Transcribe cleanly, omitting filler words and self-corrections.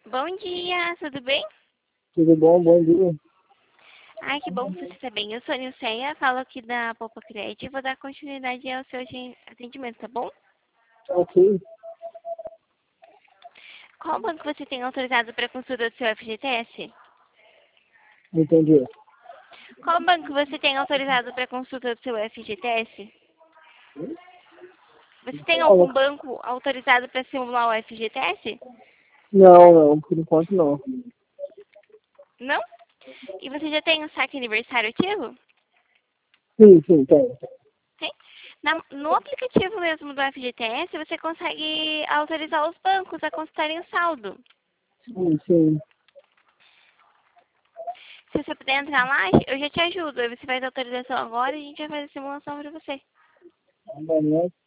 Bom dia, tudo bem? Tudo bom? Bom dia. Ai, que bom que você está bem. Eu sou a Nilceia, falo aqui da Poupa Crédito e vou dar continuidade ao seu atendimento, tá bom? Ok, Qual banco você tem autorizado para consulta do seu FGTS? entendi. Qual banco você tem autorizado para consulta do seu FGTS? Você tem Não, algum banco autorizado para simular o FGTS? não, por enquanto não. Não? E você já tem o saque aniversário ativo? Sim, tem. Tem. No aplicativo mesmo do FGTS, você consegue autorizar os bancos a consultarem o saldo. Sim. Se você puder entrar lá, eu já te ajudo. Aí você faz a autorização agora e a gente vai fazer a simulação para você. Amanhã